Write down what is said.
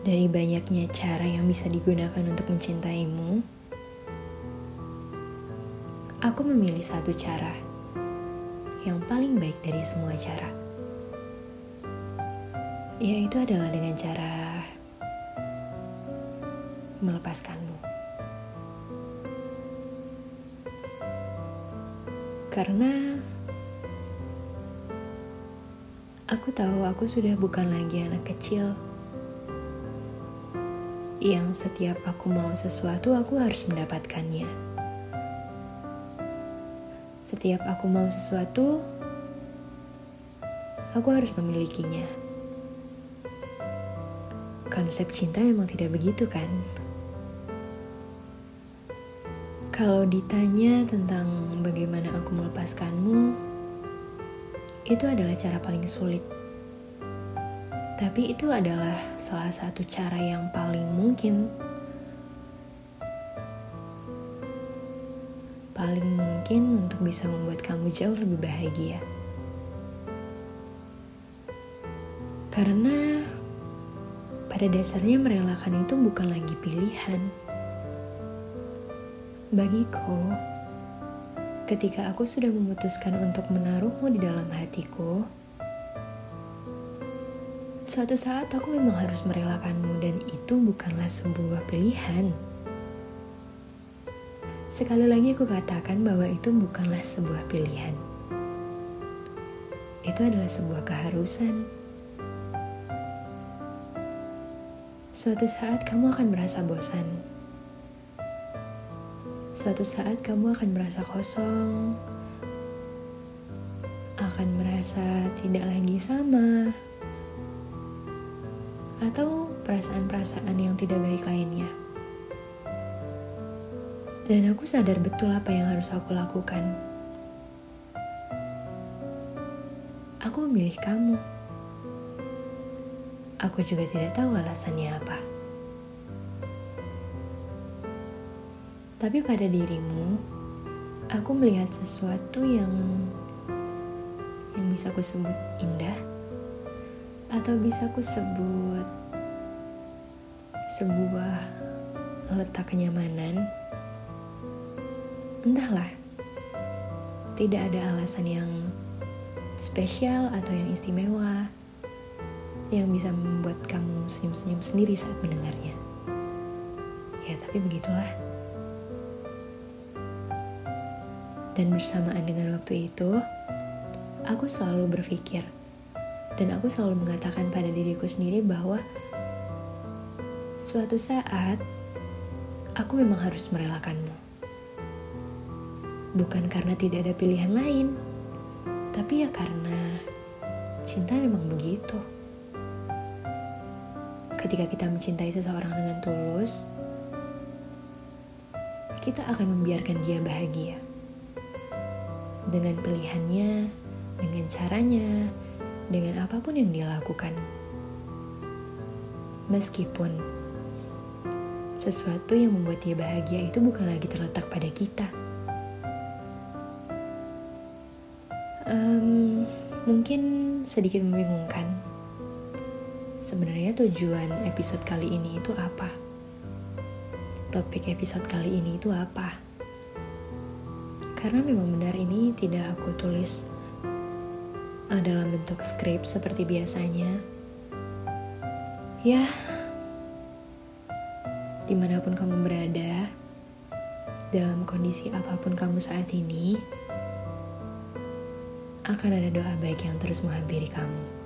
Dari banyaknya cara yang bisa digunakan untuk mencintaimu, aku memilih satu cara yang paling baik dari semua cara, yaitu adalah dengan cara melepaskanmu. Karena aku tahu aku sudah bukan lagi anak kecil yang setiap aku mau sesuatu aku harus mendapatkannya. Setiap aku mau sesuatu aku harus memilikinya. Konsep cinta memang tidak begitu, kan? Kalau ditanya tentang bagaimana aku melepaskanmu, itu adalah cara paling sulit. Tapi itu adalah salah satu cara yang paling mungkin untuk bisa membuat kamu jauh lebih bahagia. Karena pada dasarnya merelakan itu bukan lagi pilihan. Bagiku, ketika aku sudah memutuskan untuk menaruhmu di dalam hatiku, suatu saat aku memang harus merelakanmu, dan itu bukanlah sebuah pilihan. Sekali lagi aku katakan bahwa itu bukanlah sebuah pilihan. Itu adalah sebuah keharusan. Suatu saat kamu akan merasa bosan. Suatu saat kamu akan merasa kosong, akan merasa tidak lagi sama, atau perasaan-perasaan yang tidak baik lainnya. Dan aku sadar betul apa yang harus aku lakukan. Aku memilih kamu. Aku juga tidak tahu alasannya apa. Tapi pada dirimu, aku melihat sesuatu yang bisa aku sebut indah, atau bisa aku sebut sebuah letak kenyamanan. Entahlah, tidak ada alasan yang spesial atau yang istimewa yang bisa membuat kamu senyum-senyum sendiri saat mendengarnya. Ya, tapi begitulah. Dan bersamaan dengan waktu itu, aku selalu berpikir, dan aku selalu mengatakan pada diriku sendiri bahwa suatu saat aku memang harus merelakanmu. Bukan karena tidak ada pilihan lain, tapi ya karena cinta memang begitu. Ketika kita mencintai seseorang dengan tulus, kita akan membiarkan dia bahagia. Dengan pilihannya, dengan caranya, dengan apapun yang dia lakukan. Meskipun sesuatu yang membuat dia bahagia itu bukan lagi terletak pada kita. Mungkin sedikit membingungkan. Sebenarnya tujuan episode kali ini itu apa? Topik episode kali ini itu apa? Karena memang benar ini tidak aku tulis dalam bentuk skrip seperti biasanya. Ya, dimanapun kamu berada, dalam kondisi apapun kamu saat ini, akan ada doa baik yang terus menghampiri kamu.